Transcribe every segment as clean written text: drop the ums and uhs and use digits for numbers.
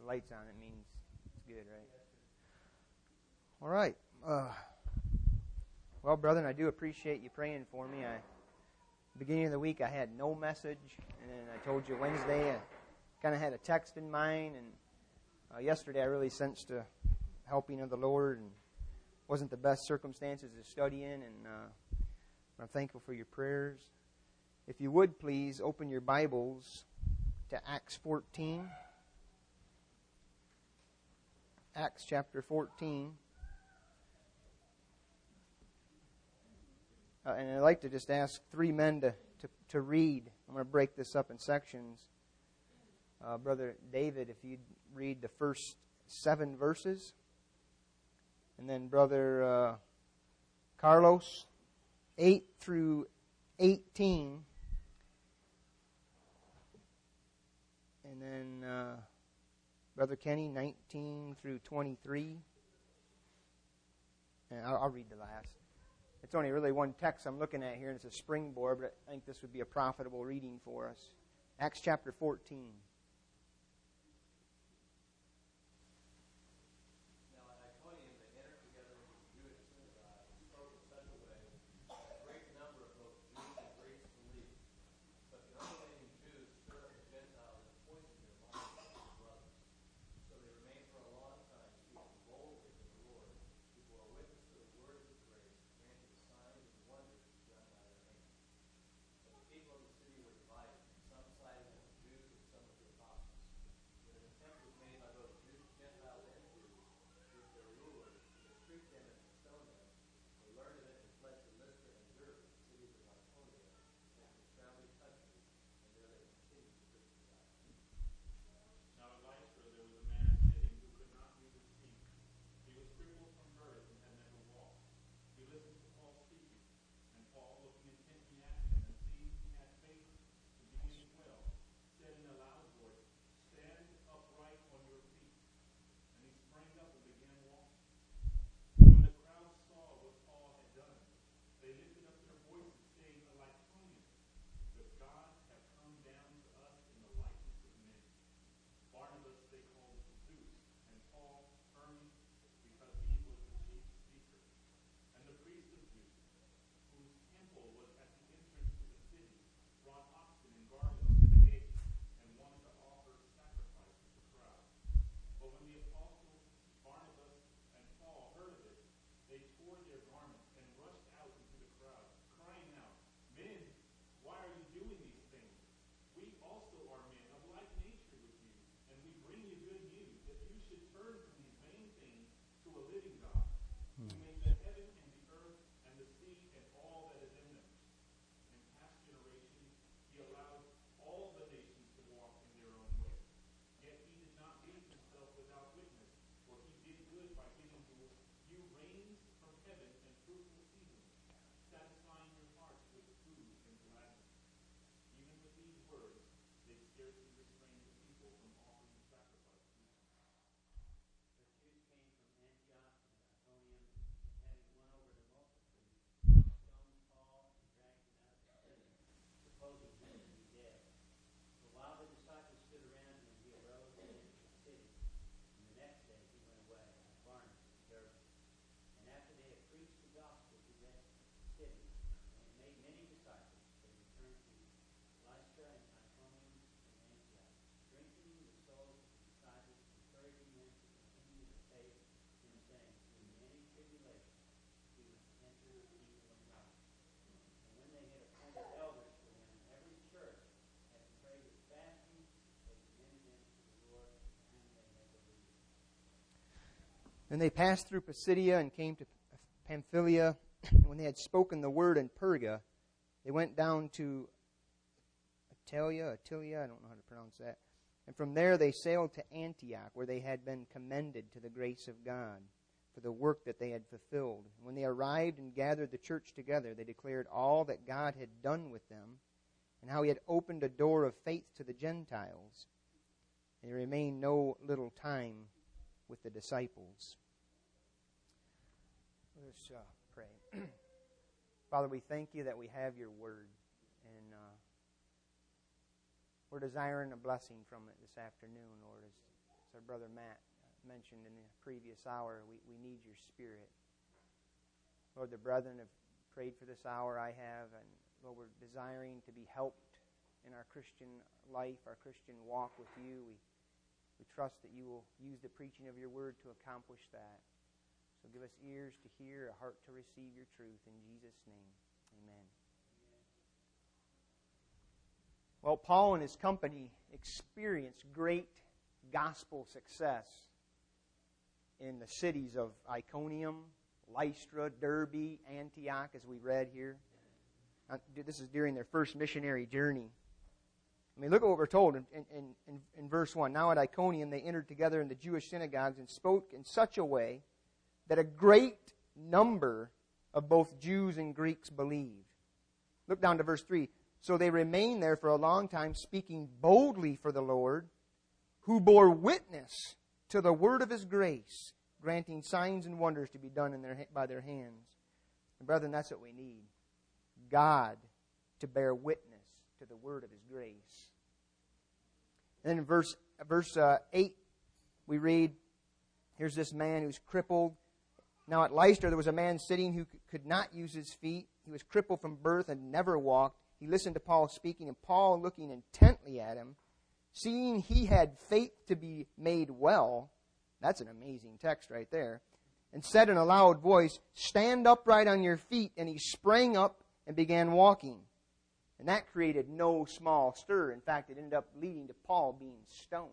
the light's on, it means it's good, right? All right. Well, brethren, I do appreciate you praying for me. Beginning of the week, I had no message, and then I told you Wednesday I kind of had a text in mind, and yesterday I really sensed a helping of the Lord, and wasn't the best circumstances to study in, and I'm thankful for your prayers. If you would please open your Bibles to Acts 14. Acts chapter 14. And I'd like to just ask three men to read. I'm going to break this up in sections. Brother David, if you'd read the first 7 verses. And then Brother Carlos, 8 through 18. And then Brother Kenny, 19 through 23. And I'll read the last. It's only really one text I'm looking at here, and it's a springboard, but I think this would be a profitable reading for us. Acts chapter 14. Then they passed through Pisidia and came to Pamphylia. When they had spoken the word in Perga, they went down to Attalia, I don't know how to pronounce that. And from there they sailed to Antioch, where they had been commended to the grace of God for the work that they had fulfilled. When they arrived and gathered the church together, they declared all that God had done with them and how He had opened a door of faith to the Gentiles. And they remained no little time with the disciples. Let's pray. Father, we thank You that we have Your Word, and we're desiring a blessing from it this afternoon, Lord. As our brother Matt mentioned in the previous hour, we need your Spirit. Lord, the brethren have prayed for this hour, I have, and Lord, we're desiring to be helped in our Christian life, our Christian walk with you. We trust that you will use the preaching of your word to accomplish that. So give us ears to hear, a heart to receive your truth. In Jesus' name, amen. Well, Paul and his company experienced great gospel success in the cities of Iconium, Lystra, Derbe, Antioch, as we read here. This is during their first missionary journey. I mean, look at what we're told in verse 1. Now at Iconium they entered together in the Jewish synagogues and spoke in such a way that a great number of both Jews and Greeks believed. Look down to verse 3. So they remained there for a long time, speaking boldly for the Lord, who bore witness to the word of His grace, granting signs and wonders to be done by their hands. And brethren, that's what we need. God to bear witness to the word of His grace. And then in verse 8, we read, here's this man who's crippled. Now at Lystra there was a man sitting who could not use his feet. He was crippled from birth and never walked. He listened to Paul speaking, and Paul, looking intently at him, seeing he had faith to be made well, that's an amazing text right there, and said in a loud voice, "Stand upright on your feet." And he sprang up and began walking. And that created no small stir. In fact, it ended up leading to Paul being stoned.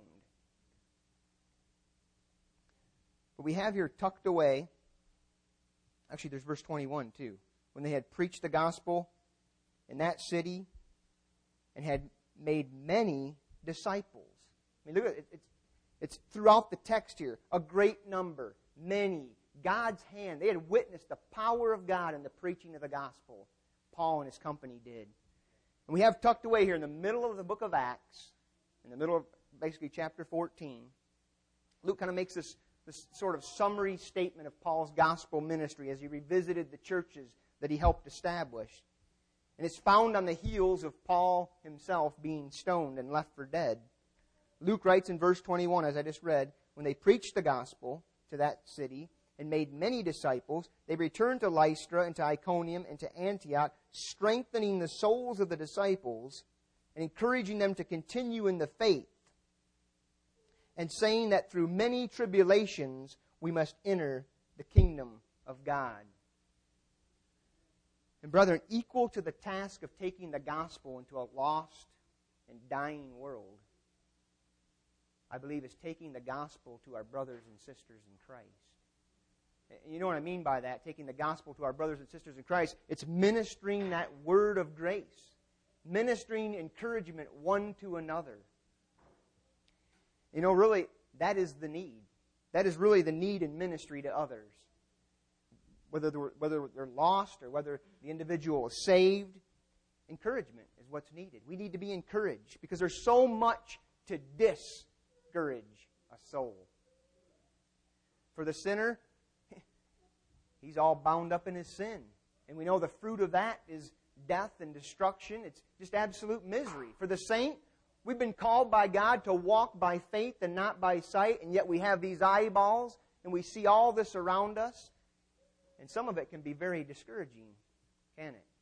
But we have here tucked away, actually there's verse 21 too, when they had preached the gospel in that city and had made many disciples. I mean, look at it. It's throughout the text here. A great number, many, God's hand. They had witnessed the power of God in the preaching of the gospel. Paul and his company did. And we have tucked away here in the middle of the book of Acts, in the middle of basically chapter 14, Luke kind of makes this sort of summary statement of Paul's gospel ministry as he revisited the churches that he helped establish. And it's found on the heels of Paul himself being stoned and left for dead. Luke writes in verse 21, as I just read, when they preached the gospel to that city and made many disciples, they returned to Lystra and to Iconium and to Antioch, strengthening the souls of the disciples and encouraging them to continue in the faith, and saying that through many tribulations we must enter the kingdom of God. And brethren, equal to the task of taking the gospel into a lost and dying world, I believe is taking the gospel to our brothers and sisters in Christ. You know what I mean by that, taking the gospel to our brothers and sisters in Christ? It's ministering that word of grace, ministering encouragement one to another. You know, really, that is the need. That is really the need in ministry to others. Whether they're lost or whether the individual is saved, encouragement is what's needed. We need to be encouraged because there's so much to discourage a soul. For the sinner, he's all bound up in his sin. And we know the fruit of that is death and destruction. It's just absolute misery. For the saint, we've been called by God to walk by faith and not by sight, and yet we have these eyeballs and we see all this around us. And some of it can be very discouraging, can it?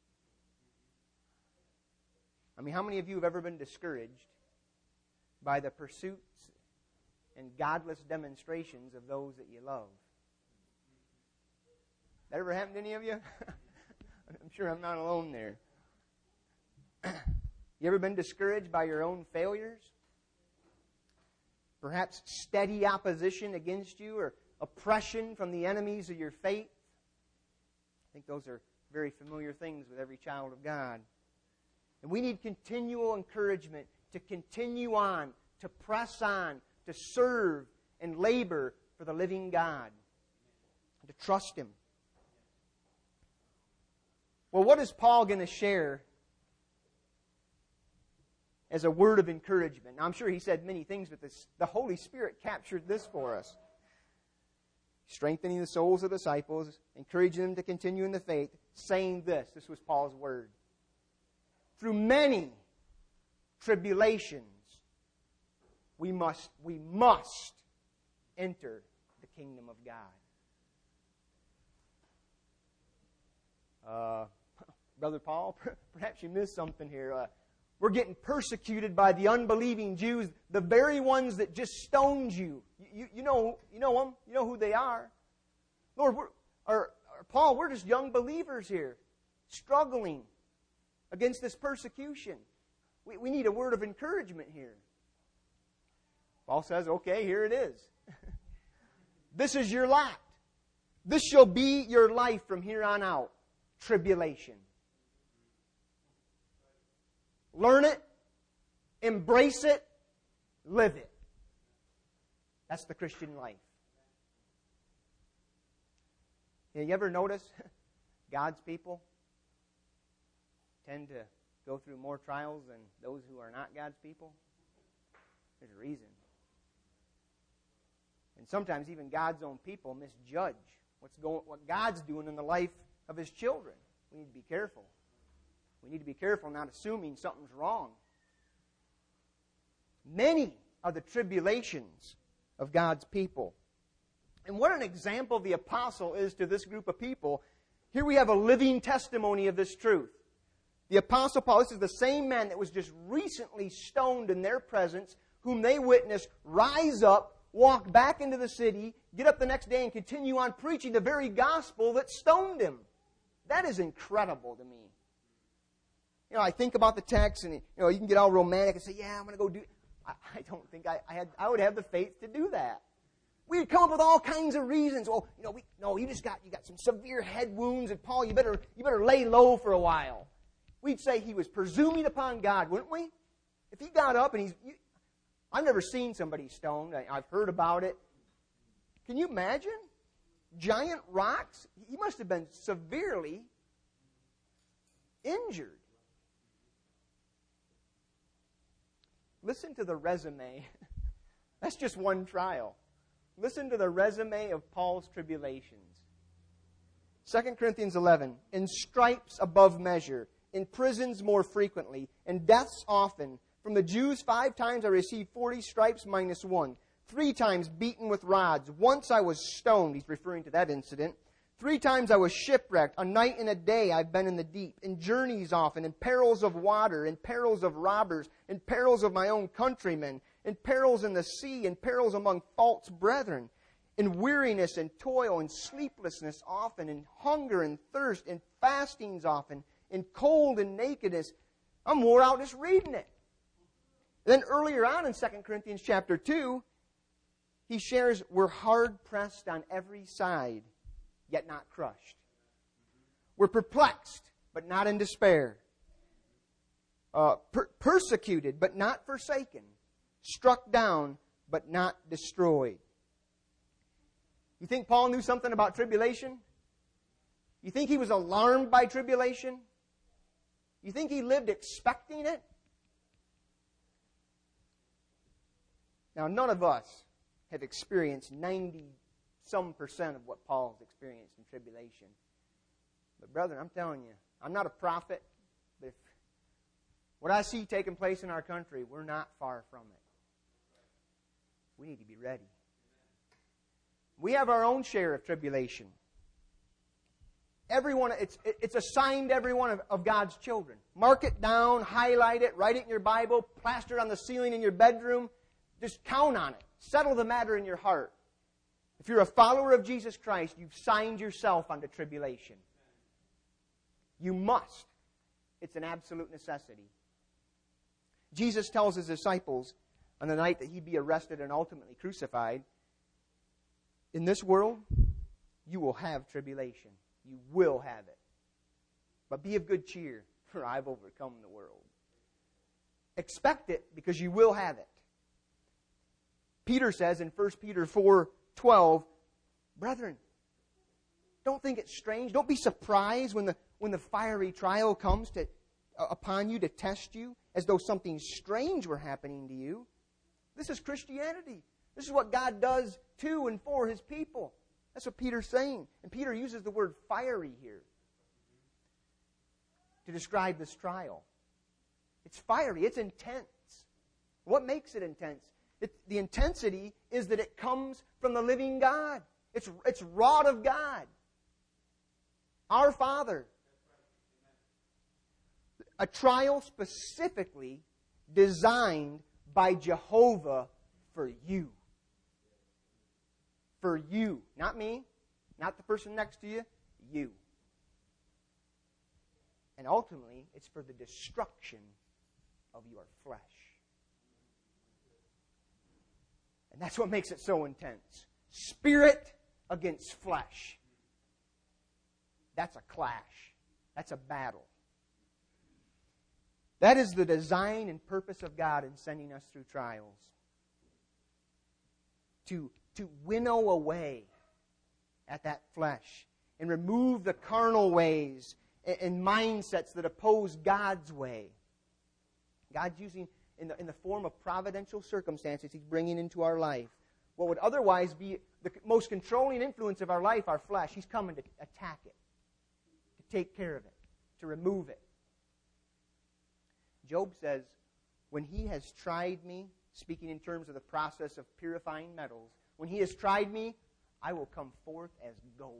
I mean, how many of you have ever been discouraged by the pursuits and godless demonstrations of those that you love? That ever happened to any of you? I'm sure I'm not alone there. You ever been discouraged by your own failures? Perhaps steady opposition against you or oppression from the enemies of your faith? I think those are very familiar things with every child of God. And we need continual encouragement to continue on, to press on, to serve and labor for the living God, to trust Him. Well, what is Paul going to share as a word of encouragement? Now, I'm sure he said many things, but the Holy Spirit captured this for us. Strengthening the souls of the disciples, encouraging them to continue in the faith, saying this. This was Paul's word. Through many tribulations, we must enter the kingdom of God. Brother Paul, perhaps you missed something here. We're getting persecuted by the unbelieving Jews, the very ones that just stoned you. You know them. You know who they are. Lord, Paul, we're just young believers here, struggling against this persecution. We need a word of encouragement here. Paul says, okay, here it is. This is your lot. This shall be your life from here on out. Tribulation. Learn it, embrace it, live it. That's the Christian life. You ever notice God's people tend to go through more trials than those who are not God's people? There's a reason. And sometimes even God's own people misjudge what God's doing in the life of His children. We need to be careful. We need to be careful not assuming something's wrong. Many are the tribulations of God's people. And what an example the apostle is to this group of people. Here we have a living testimony of this truth. The apostle Paul, this is the same man that was just recently stoned in their presence, whom they witnessed rise up, walk back into the city, get up the next day and continue on preaching the very gospel that stoned him. That is incredible to me. I think about the text, and you can get all romantic and say, "Yeah, I'm going to go do." I don't think I would have the faith to do that. We'd come up with all kinds of reasons. Well, you got some severe head wounds, and Paul, you better lay low for a while. We'd say he was presuming upon God, wouldn't we? If he got up and I've never seen somebody stoned. I've heard about it. Can you imagine? Giant rocks. He must have been severely injured. Listen to the resume. That's just one trial. Listen to the resume of Paul's tribulations. 2 Corinthians 11. In stripes above measure, in prisons more frequently, in deaths often. From the Jews 5 times I received 40 stripes minus 1. 3 times beaten with rods. Once I was stoned. He's referring to that incident. 3 times I was shipwrecked. A night and a day I've been in the deep. In journeys often. In perils of water. In perils of robbers. In perils of my own countrymen. In perils in the sea. In perils among false brethren. In weariness and toil. In sleeplessness often. In hunger and thirst. In fastings often. In cold and nakedness. I'm wore out just reading it. Then earlier on in 2 Corinthians chapter 2, he shares, we're hard pressed on every side, yet not crushed. We're perplexed, but not in despair. Persecuted, but not forsaken. Struck down, but not destroyed. You think Paul knew something about tribulation? You think he was alarmed by tribulation? You think he lived expecting it? Now, none of us have experienced 90-some% of what Paul's experienced in tribulation. But, brethren, I'm telling you, I'm not a prophet, but if what I see taking place in our country, we're not far from it. We need to be ready. We have our own share of tribulation. Everyone, it's assigned to every one of God's children. Mark it down, highlight it, write it in your Bible, plaster it on the ceiling in your bedroom. Just count on it. Settle the matter in your heart. If you're a follower of Jesus Christ, you've signed yourself onto tribulation. You must. It's an absolute necessity. Jesus tells His disciples on the night that He'd be arrested and ultimately crucified, in this world, you will have tribulation. You will have it. But be of good cheer, for I've overcome the world. Expect it because you will have it. Peter says in 1 Peter 4:12, brethren, don't think it's strange. Don't be surprised when the fiery trial comes upon you to test you as though something strange were happening to you. This is Christianity. This is what God does to and for His people. That's what Peter's saying. And Peter uses the word fiery here to describe this trial. It's fiery. It's intense. What makes it intense? The intensity is that it comes from the living God. It's wrought of God. Our Father. A trial specifically designed by Jehovah for you. For you. Not me. Not the person next to you. You. And ultimately, it's for the destruction of your flesh. And that's what makes it so intense. Spirit against flesh. That's a clash. That's a battle. That is the design and purpose of God in sending us through trials. To winnow away at that flesh and remove the carnal ways and mindsets that oppose God's way. God's using, in the form of providential circumstances, He's bringing into our life what would otherwise be the most controlling influence of our life, our flesh. He's coming to attack it, to take care of it, to remove it. Job says, when he has tried me, speaking in terms of the process of purifying metals, when he has tried me, I will come forth as gold.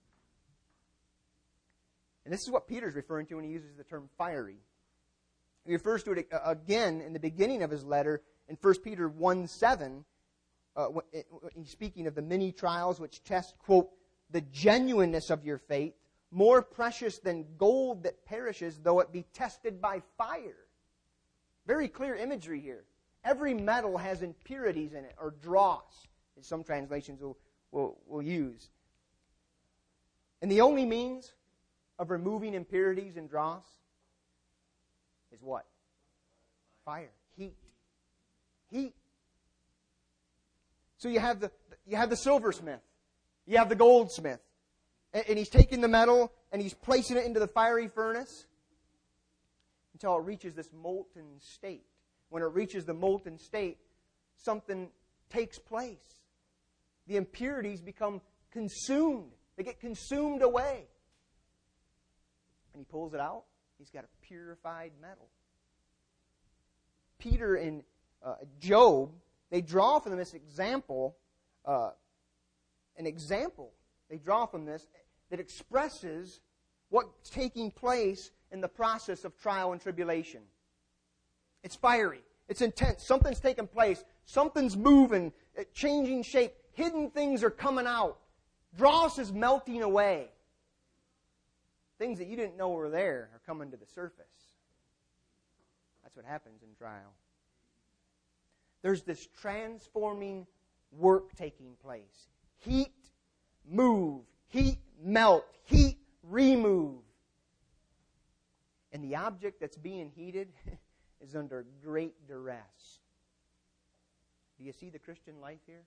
And this is what Peter's referring to when he uses the term fiery. He refers to it again in the beginning of his letter in 1 Peter 1:7. He's speaking of the many trials which test, quote, the genuineness of your faith, more precious than gold that perishes, though it be tested by fire. Very clear imagery here. Every metal has impurities in it, or dross, as some translations will use. And the only means of removing impurities and dross is what? Fire. Heat. Heat. So you have the silversmith. You have the goldsmith. And he's taking the metal and he's placing it into the fiery furnace until it reaches this molten state. When it reaches the molten state, something takes place. The impurities become consumed. They get consumed away. And he pulls it out. He's got a purified metal. Peter and Job, they draw from this example, they draw from this that expresses what's taking place in the process of trial and tribulation. It's fiery. It's intense. Something's taking place. Something's moving, changing shape. Hidden things are coming out. Dross is melting away. Things that you didn't know were there are coming to the surface. That's what happens in trial. There's this transforming work taking place. Heat, move. Heat, melt. Heat, remove. And the object that's being heated is under great duress. Do you see the Christian life here?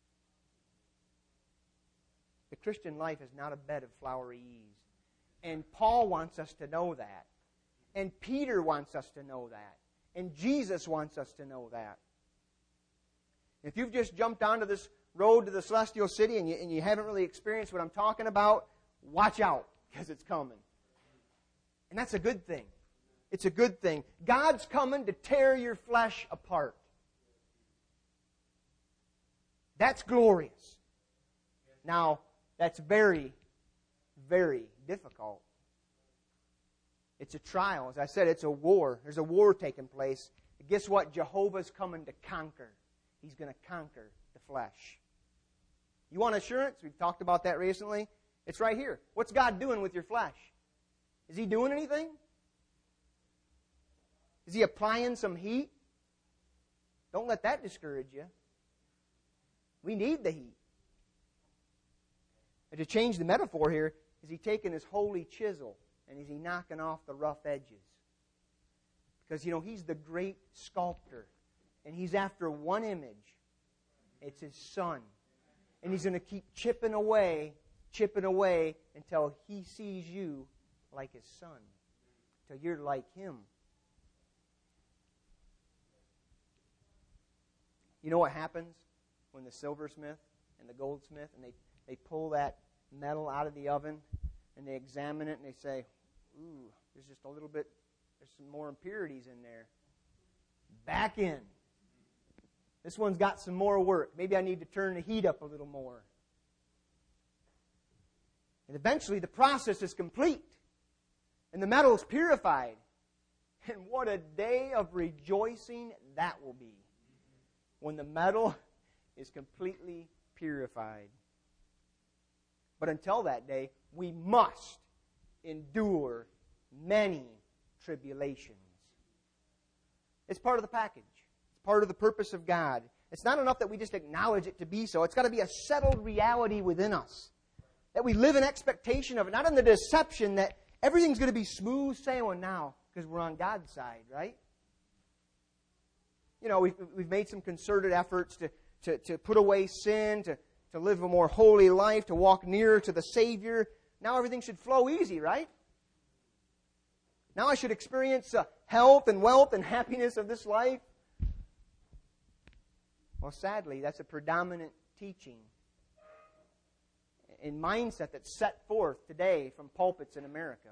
The Christian life is not a bed of flowery ease. And Paul wants us to know that. And Peter wants us to know that. And Jesus wants us to know that. If you've just jumped onto this road to the celestial city and you haven't really experienced what I'm talking about, watch out, because it's coming. And that's a good thing. It's a good thing. God's coming to tear your flesh apart. That's glorious. Now, that's very, very difficult. It's a trial. As I said, it's a war. There's a war taking place. But guess what? Jehovah's coming to conquer. He's going to conquer the flesh. You want assurance? We've talked about that recently. It's right here. What's God doing with your flesh? Is He doing anything? Is He applying some heat? Don't let that discourage you. We need the heat. And to change the metaphor here, is He taking His holy chisel and is He knocking off the rough edges? Because, He's the great sculptor. And He's after one image. It's His Son. And He's going to keep chipping away until He sees you like His Son. Till you're like Him. You know what happens when the silversmith and the goldsmith, and they pull that metal out of the oven, and they examine it, and they say, ooh, there's just a little bit, there's some more impurities in there. Back in. This one's got some more work. Maybe I need to turn the heat up a little more. And eventually the process is complete. And the metal is purified. And what a day of rejoicing that will be when the metal is completely purified. But until that day, we must endure many tribulations. It's part of the package. It's part of the purpose of God. It's not enough that we just acknowledge it to be so. It's got to be a settled reality within us. That we live in expectation of it, not in the deception that everything's going to be smooth sailing now because we're on God's side, right? You know, we've made some concerted efforts to put away sin, to live a more holy life, to walk nearer to the Savior. Now everything should flow easy, right? Now I should experience health and wealth and happiness of this life. Well, sadly, that's a predominant teaching and mindset that's set forth today from pulpits in America.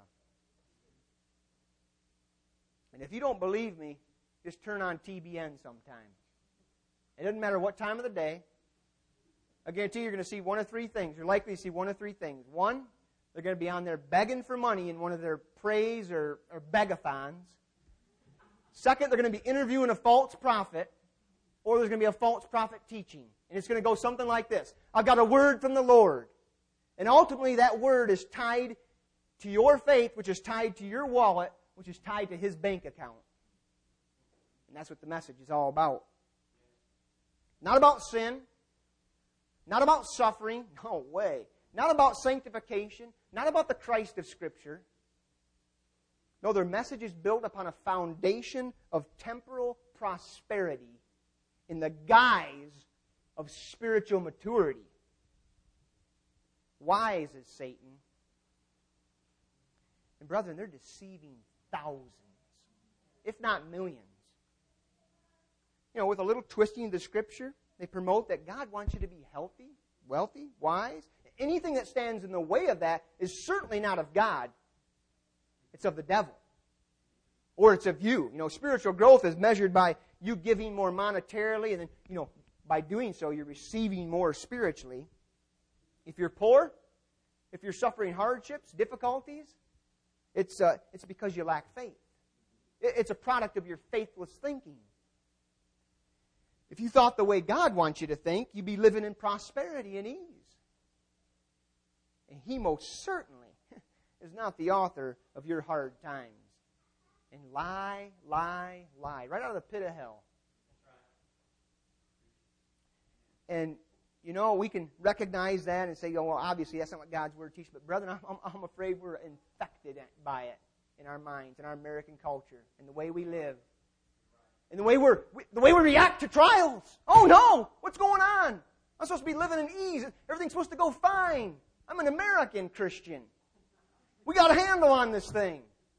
And if you don't believe me, just turn on TBN sometime. It doesn't matter what time of the day. I guarantee you're going to see one of three things. You're likely to see one of three things. One, they're going to be on there begging for money in one of their praise or begathons. Second, they're going to be interviewing a false prophet, or there's going to be a false prophet teaching. And it's going to go something like this. I've got a word from the Lord. And ultimately that word is tied to your faith, which is tied to your wallet, which is tied to His bank account. And that's what the message is all about. Not about sin. Not about suffering. No way. Not about sanctification. Not about the Christ of Scripture. No, their message is built upon a foundation of temporal prosperity in the guise of spiritual maturity. Wise as Satan. And brethren, they're deceiving thousands, if not millions. You know, with a little twisting of the Scripture, they promote that God wants you to be healthy, wealthy, wise. Anything that stands in the way of that is certainly not of God. It's of the devil. Or it's of you. You know, spiritual growth is measured by you giving more monetarily, and then, you know, by doing so, you're receiving more spiritually. If you're poor, if you're suffering hardships, difficulties, it's because you lack faith. It's a product of your faithless thinking. If you thought the way God wants you to think, you'd be living in prosperity and ease. And He most certainly is not the author of your hard times. And lie, lie, lie, right out of the pit of hell. And, you know, we can recognize that and say, oh, well, obviously that's not what God's Word teaches. But, brethren, I'm afraid we're infected by it in our minds, in our American culture, in the way we live. And the way we react to trials. Oh no! What's going on? I'm supposed to be living in ease. Everything's supposed to go fine. I'm an American Christian. We got a handle on this thing.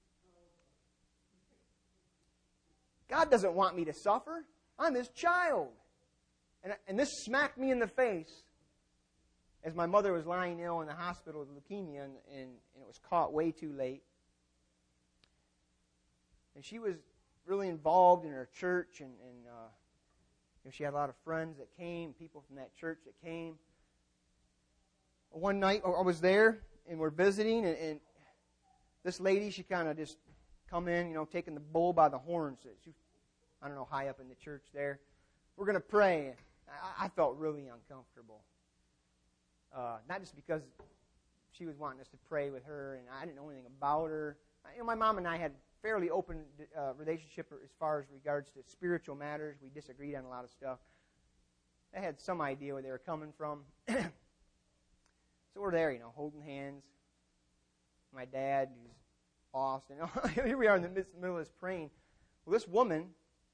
God doesn't want me to suffer. I'm His child. And this smacked me in the face as my mother was lying ill in the hospital with leukemia, and it was caught way too late. And she was really involved in her church, and you know, she had a lot of friends that came, people from that church that came. One night I was there, and we're visiting, and this lady, she kind of just come in, you know, taking the bull by the horns. She, I don't know, high up in the church there. We're going to pray. I felt really uncomfortable. Not just because she was wanting us to pray with her, and I didn't know anything about her. You know, my mom and I had fairly open relationship as far as regards to spiritual matters. We disagreed on a lot of stuff. I had some idea where they were coming from. So we're there, you know, holding hands. My dad, who's lost, and here we are in the middle of this praying. Well, this woman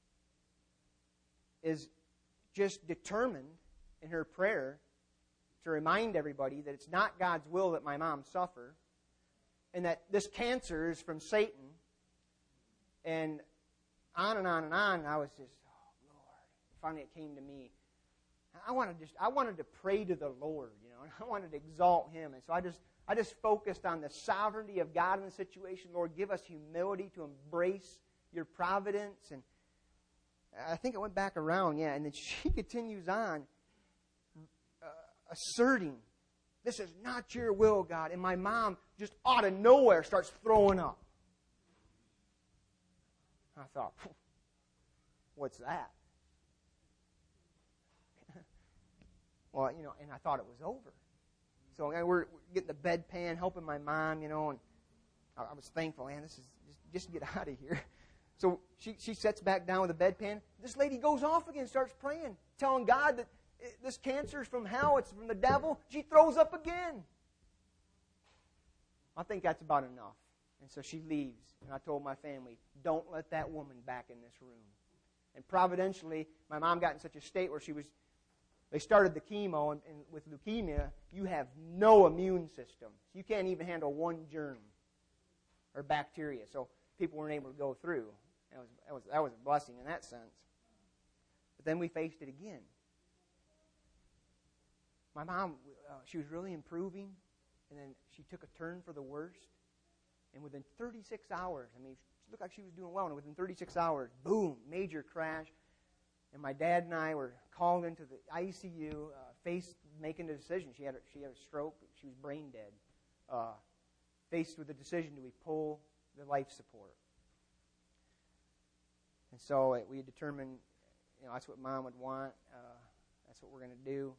is just determined in her prayer to remind everybody that it's not God's will that my mom suffer, and that this cancer is from Satan. And on and on and on, and I was just, oh Lord. Finally, it came to me. I wanted to pray to the Lord, you know, and I wanted to exalt Him, and so I just focused on the sovereignty of God in the situation. Lord, give us humility to embrace Your providence, and I think I went back around, yeah, and then she continues on asserting, this is not your will, God. And my mom just out of nowhere starts throwing up. I thought, what's that? Well, and I thought it was over. So we're getting the bedpan, helping my mom, and I was thankful, man, this is just get out of here. So she sits back down with the bedpan. This lady goes off again, starts praying, telling God that this cancer is from hell, it's from the devil. She throws up again. I think that's about enough. And so she leaves. And I told my family, don't let that woman back in this room. And providentially, my mom got in such a state where they started the chemo, and with leukemia, you have no immune system. You can't even handle one germ or bacteria. So people weren't able to go through. That was a blessing in that sense. But then we faced it again. My mom, she was really improving, and then she took a turn for the worst. And within 36 hours, she looked like she was doing well, and within 36 hours, boom, major crash. And my dad and I were called into the ICU, making a decision. She had a stroke. She was brain dead. Faced with the decision, do we pull the life support? And so we determined, that's what Mom would want. That's what we're going to do.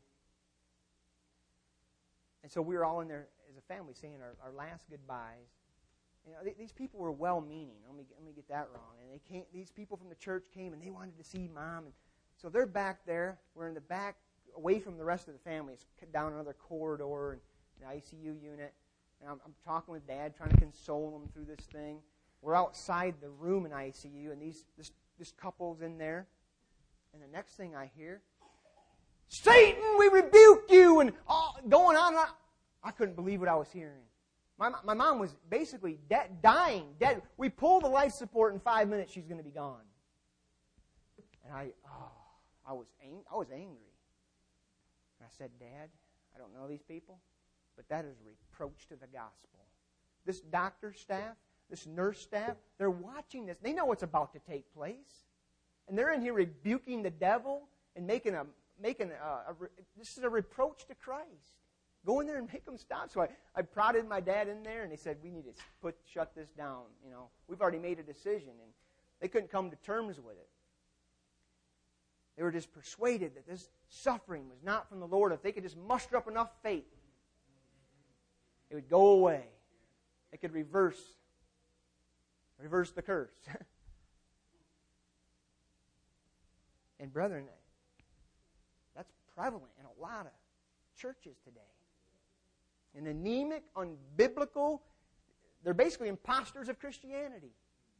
And so we were all in there as a family saying our last goodbyes. These people were well-meaning. Let me get that wrong. And these people from the church came, and they wanted to see Mom. And so they're back there. We're in the back, away from the rest of the family. It's down another corridor, and an ICU unit. And I'm talking with Dad, trying to console him through this thing. We're outside the room in ICU, and this couple's in there. And the next thing I hear, Satan, we rebuke you, and going on. I couldn't believe what I was hearing. My mom was basically dying, dead. We pulled the life support in 5 minutes, she's going to be gone. And I was angry. And I said, Dad, I don't know these people, but that is a reproach to the gospel. This doctor staff, this nurse staff, they're watching this. They know what's about to take place. And they're in here rebuking the devil and making this is a reproach to Christ. Go in there and make them stop. So I prodded my dad in there, and they said, we need to shut this down. We've already made a decision. And they couldn't come to terms with it. They were just persuaded that this suffering was not from the Lord. If they could just muster up enough faith, it would go away. They could reverse the curse. And brethren, that's prevalent in a lot of churches today. An anemic, unbiblical, they're basically imposters of Christianity.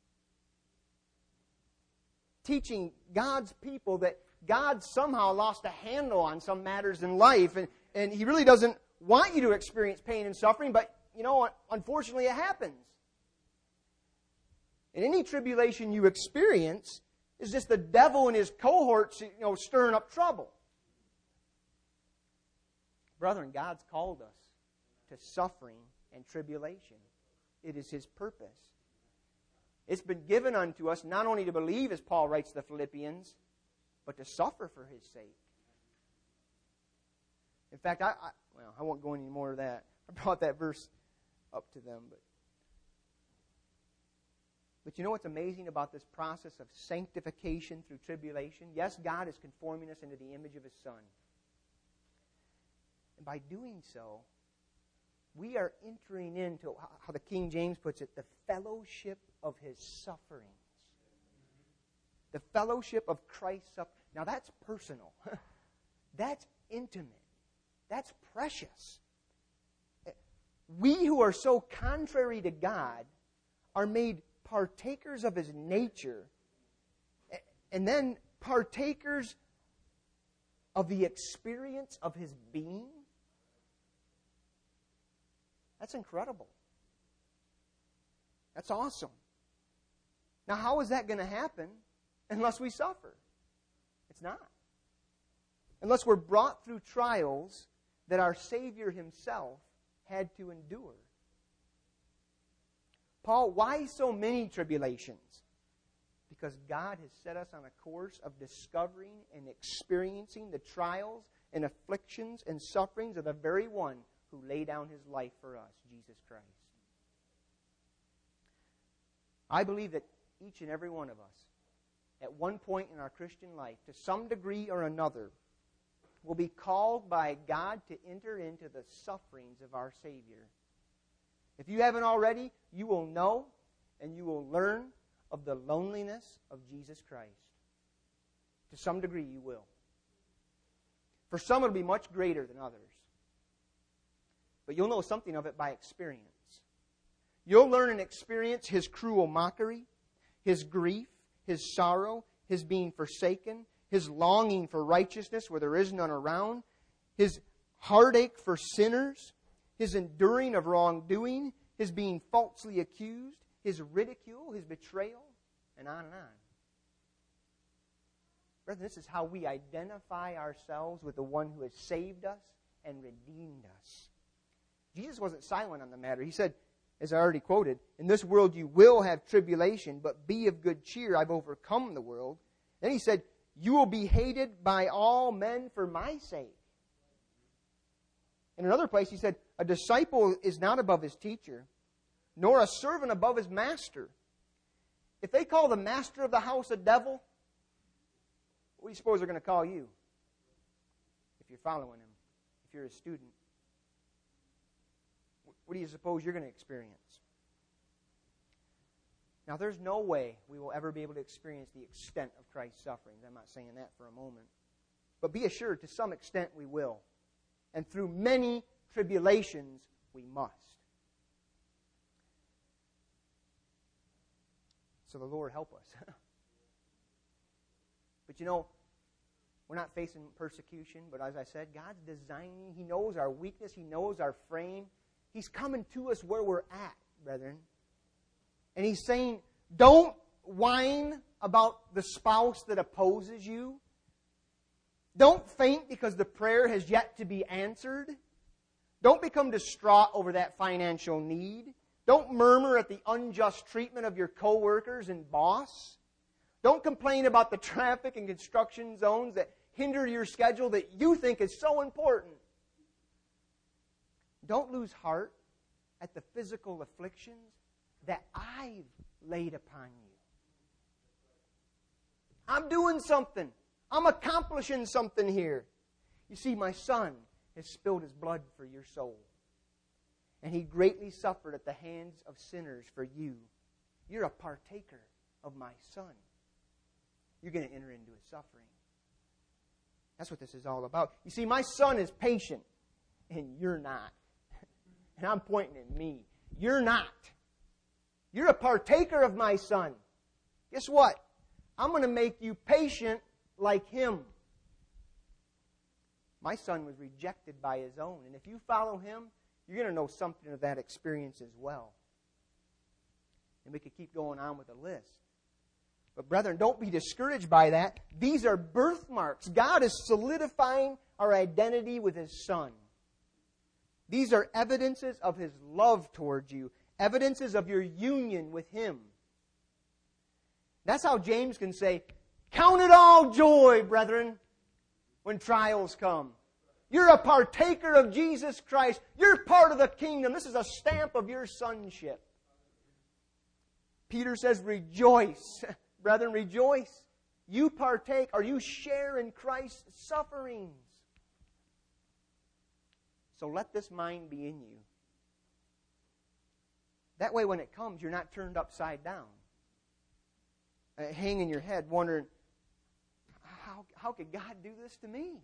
Teaching God's people that God somehow lost a handle on some matters in life, and He really doesn't want you to experience pain and suffering, but, unfortunately it happens. And any tribulation you experience is just the devil and his cohorts, stirring up trouble. Brethren, God's called us to suffering and tribulation. It is His purpose. It's been given unto us not only to believe, as Paul writes to the Philippians, but to suffer for His sake. In fact, I won't go into any more of that. I brought that verse up to them. But you know what's amazing about this process of sanctification through tribulation? Yes, God is conforming us into the image of His Son. And by doing so, we are entering into, how the King James puts it, the fellowship of His sufferings. The fellowship of Christ's suffering. Now that's personal. That's intimate. That's precious. We who are so contrary to God are made partakers of His nature, and then partakers of the experience of His being. That's incredible. That's awesome. Now, how is that going to happen unless we suffer? It's not. Unless we're brought through trials that our Savior Himself had to endure. Paul, why so many tribulations? because God has set us on a course of discovering and experiencing the trials and afflictions and sufferings of the very one who laid down His life for us, Jesus Christ. I believe that each and every one of us, at one point in our Christian life, to some degree or another, will be called by God to enter into the sufferings of our Savior. If you haven't already, you will know and you will learn of the loneliness of Jesus Christ. To some degree, you will. For some, it will be much greater than others. But you'll know something of it by experience. You'll learn and experience His cruel mockery, His grief, His sorrow, His being forsaken, His longing for righteousness where there is none around, His heartache for sinners, His enduring of wrongdoing, His being falsely accused, His ridicule, His betrayal, and on and on. Brethren, this is how we identify ourselves with the one who has saved us and redeemed us. Jesus wasn't silent on the matter. He said, as I already quoted, in this world you will have tribulation, but be of good cheer, I've overcome the world. Then He said, you will be hated by all men for my sake. In another place He said, a disciple is not above his teacher, nor a servant above his master. If they call the master of the house a devil, what do you suppose they're going to call you? If you're following Him, if you're a student. What do you suppose you're going to experience? Now, there's no way we will ever be able to experience the extent of Christ's sufferings. I'm not saying that for a moment. But be assured, to some extent we will. And through many tribulations, we must. So the Lord help us. But you know, we're not facing persecution, but as I said, God's designing. He knows our weakness. He knows our frame. He's coming to us where we're at, brethren. And He's saying, don't whine about the spouse that opposes you. Don't faint because the prayer has yet to be answered. Don't become distraught over that financial need. Don't murmur at the unjust treatment of your coworkers and boss. Don't complain about the traffic and construction zones that hinder your schedule that you think is so important. Don't lose heart at the physical afflictions that I've laid upon you. I'm doing something. I'm accomplishing something here. You see, my Son has spilled His blood for your soul. And He greatly suffered at the hands of sinners for you. You're a partaker of my Son. You're going to enter into His suffering. That's what this is all about. You see, my Son is patient, and you're not. And I'm pointing at me. You're not. You're a partaker of my Son. Guess what? I'm going to make you patient like Him. My Son was rejected by His own. And if you follow Him, you're going to know something of that experience as well. And we could keep going on with the list. But brethren, don't be discouraged by that. These are birthmarks. God is solidifying our identity with His Son. These are evidences of His love towards you. Evidences of your union with Him. That's how James can say, count it all joy, brethren, when trials come. You're a partaker of Jesus Christ. You're part of the kingdom. This is a stamp of your sonship. Peter says, rejoice. Brethren, rejoice. You partake or you share in Christ's sufferings. So let this mind be in you. That way when it comes, you're not turned upside down. Hanging your head wondering, how could God do this to me?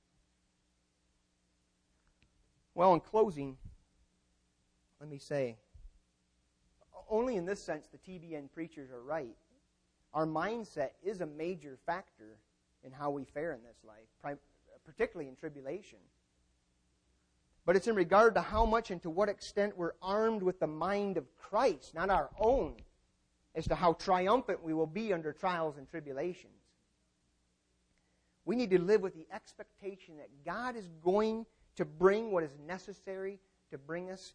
Well, in closing, let me say, only in this sense the TBN preachers are right. Our mindset is a major factor in how we fare in this life, particularly in tribulation. But it's in regard to how much and to what extent we're armed with the mind of Christ, not our own, as to how triumphant we will be under trials and tribulations. We need to live with the expectation that God is going to bring what is necessary to bring us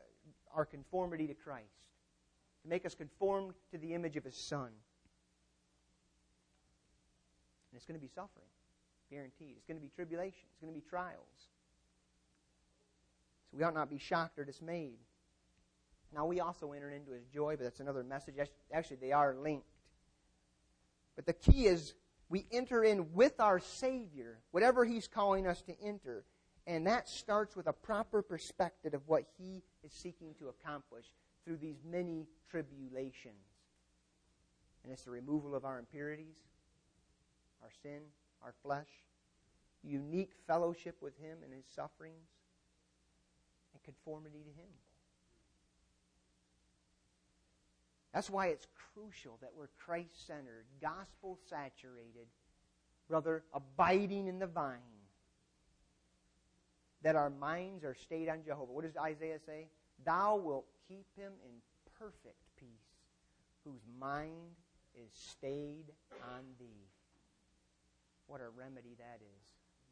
our conformity to Christ, to make us conformed to the image of His Son. And it's going to be suffering. Guaranteed. It's going to be tribulation. It's going to be trials. So we ought not be shocked or dismayed. Now we also enter into His joy, but that's another message. Actually, they are linked. But the key is we enter in with our Savior, whatever He's calling us to enter. And that starts with a proper perspective of what He is seeking to accomplish through these many tribulations. And it's the removal of our impurities, our sin, our flesh, unique fellowship with Him in His sufferings, and conformity to Him. That's why it's crucial that we're Christ-centered, gospel-saturated, brother, abiding in the vine. That our minds are stayed on Jehovah. What does Isaiah say? Thou wilt keep him in perfect peace, whose mind is stayed on Thee. What a remedy that is.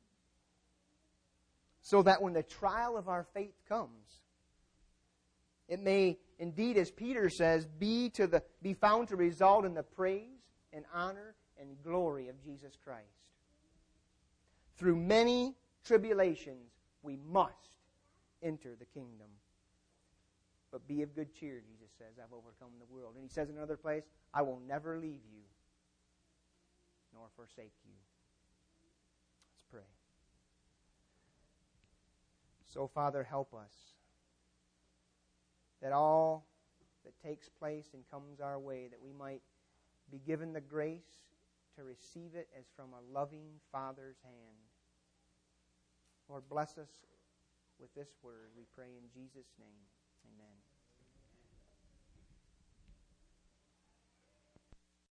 So that when the trial of our faith comes, it may indeed, as Peter says, be found to result in the praise and honor and glory of Jesus Christ. Through many tribulations, we must enter the kingdom. But be of good cheer, Jesus says, I've overcome the world. And He says in another place, I will never leave you nor forsake you. Let's pray. So, Father, help us that all that takes place and comes our way, that we might be given the grace to receive it as from a loving Father's hand. Lord, bless us with this word, we pray in Jesus' name. Amen.